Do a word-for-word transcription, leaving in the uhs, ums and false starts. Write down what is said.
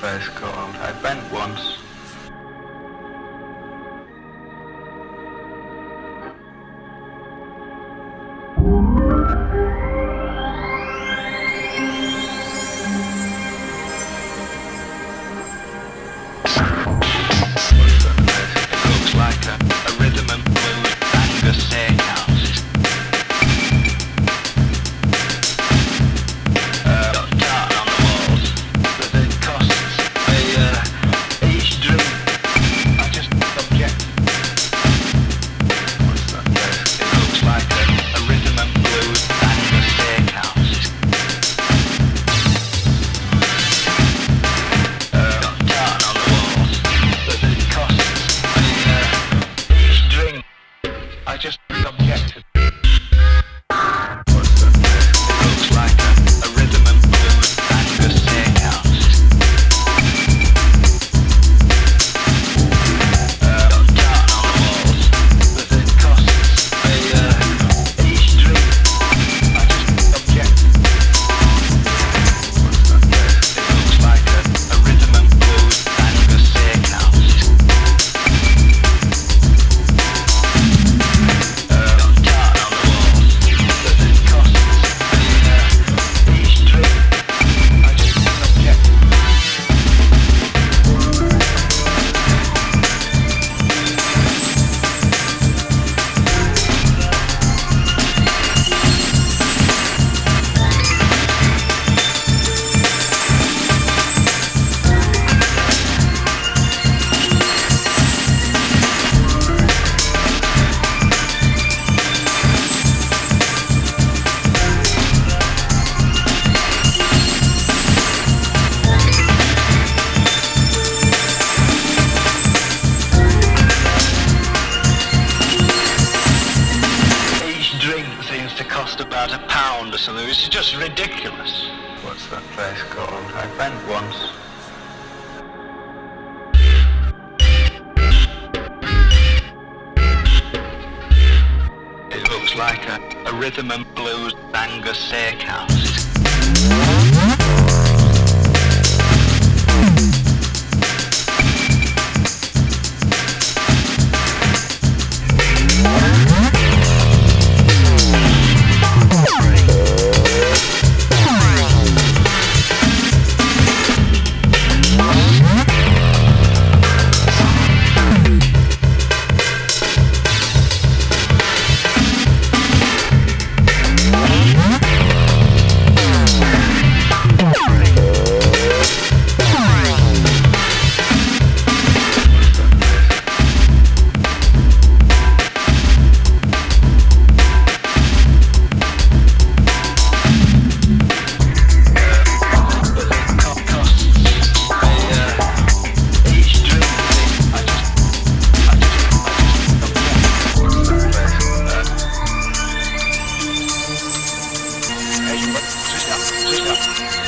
place called? I went once. I just objected. What's that place? It looks like a, a rhythm and blues Angus steakhouse. Uh, got tartan on the walls, but it costs a, uh, each drink. I just objected. What's that place? It looks like a, a rhythm and blues Angus steakhouse. To cost about a pound or something. It's just ridiculous. What's that place called? I went once. It looks like a, a rhythm and blues Angus steakhouse. Just up, just up.